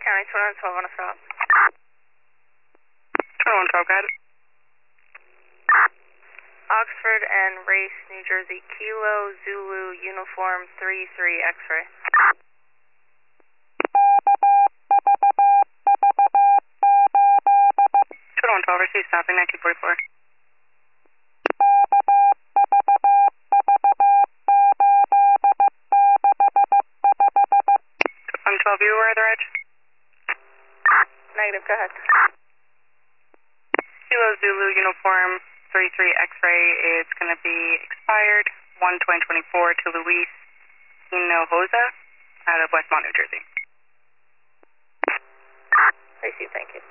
County, 2112 on a stop. 2112, got it. Oxford and Race, New Jersey, Kilo Zulu Uniform 33 X-ray. 2112, receive stopping 1944. 2112, you aware of the reg? Negative, go ahead. Kilo Zulu Uniform 33 X-ray is going to be expired 1/2024 to Luis Hinojosa out of Westmont, New Jersey. Receive, thank you.